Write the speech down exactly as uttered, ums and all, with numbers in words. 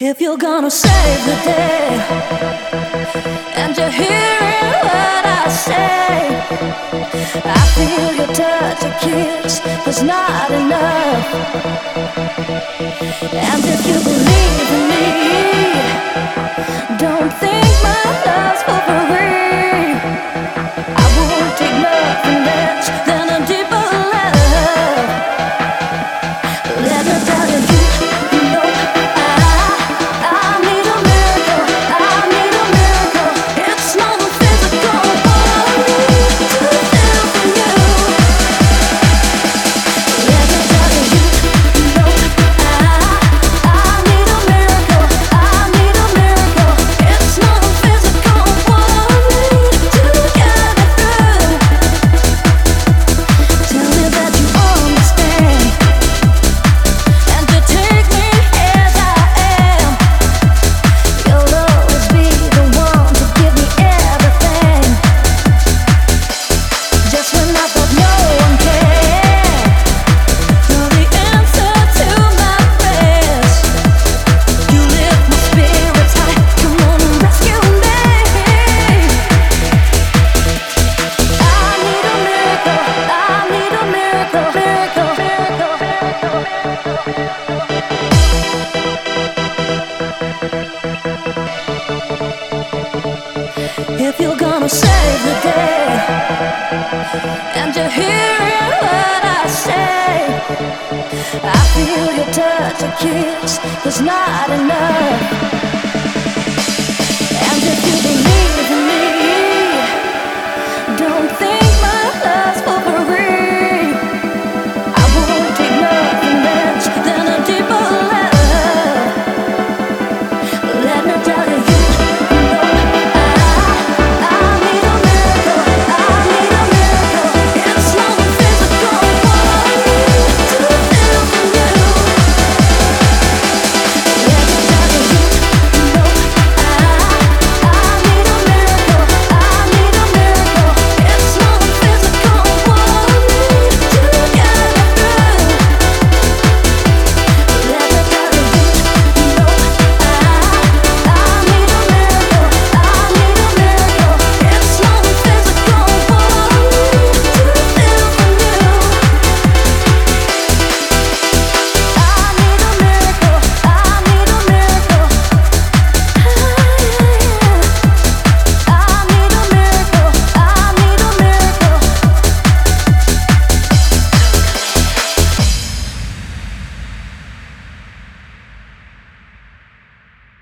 If you're gonna save the day and you're hearing what I say, I feel your touch, a kiss is not enough. And if you believe in me, don't think my love's for free. I won't take nothing less than a deeper love. Let me tell you, you know I need a miracle, I need a miracle. It's not physical, but I need to feel from you. Let me tell you, you know I need a miracle, I need a miracle. It's not physical, but I need to get it through. Tell me that you understand, and to take me as I am. You'll always be the one to give me everything. Just when I thought no one cared, you're the answer to my prayers. You lift my spirits high, come on and rescue me. I need a miracle, I need a miracle, miracle, miracle, miracle. If you're gonna save the day and you're hearing what I say, I feel your touch, a kiss is not enough. And if you believe